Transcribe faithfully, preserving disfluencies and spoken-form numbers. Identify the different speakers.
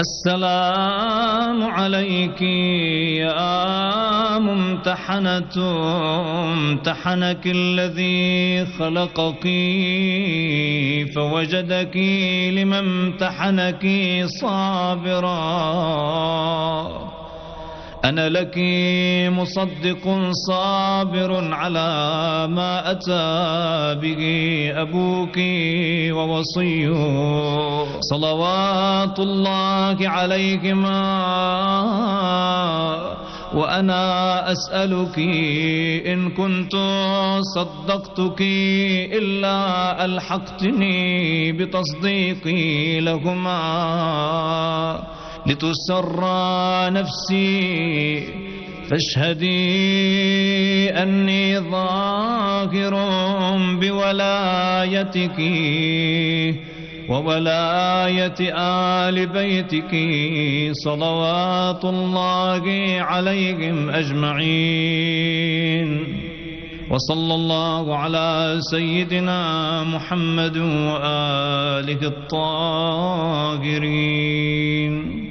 Speaker 1: السلام عليك يا ممتحنة، امتحنك الذي خلقك فوجدك لما امتحنك صابرا. أنا لك مصدق صابر على ما أتى به أبوك ووصيه صلوات الله عليهما. وأنا أسألك إن كنت صدقتك إلا ألحقتني بتصديقي لهما لتسر نفسي، فاشهدي أني ظاهر بولايتك وولاية آل بيتك صلوات الله عليهم أجمعين. وصلى الله على سيدنا محمد وآله الطاهرين.